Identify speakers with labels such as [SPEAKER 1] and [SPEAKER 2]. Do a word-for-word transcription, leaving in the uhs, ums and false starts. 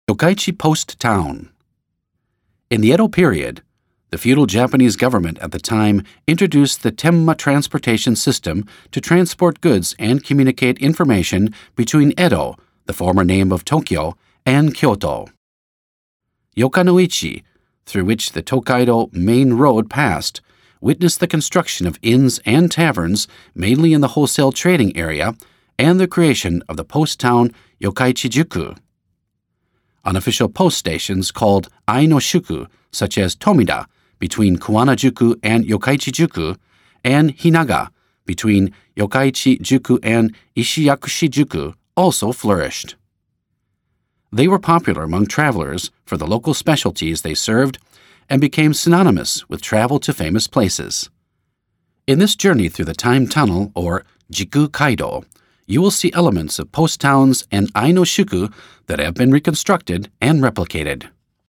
[SPEAKER 1] Yokkaichi Post Town. In the Edo period, the feudal Japanese government at the time introduced the Tenma transportation system to transport goods and communicate information between Edo, the former name of Tokyo, and Kyoto. Yokanoichi, through which the Tokaido main road passed, witnessed the construction of inns and taverns mainly in the wholesale trading area and the creation of the post town Yokkaichi-juku. Unofficial post stations called Ai-no-shuku, such as Tomida, between Kuwana-juku and Yokkaichi-juku, and Hinaga, between Yokkaichi-juku and Ishiyakushi-juku, also flourished. They were popular among travelers for the local specialties they served and became synonymous with travel to famous places. In this journey through the Time Tunnel, or Jiku Kaido, you will see elements of post towns and Ai-no-shuku that have been reconstructed and replicated.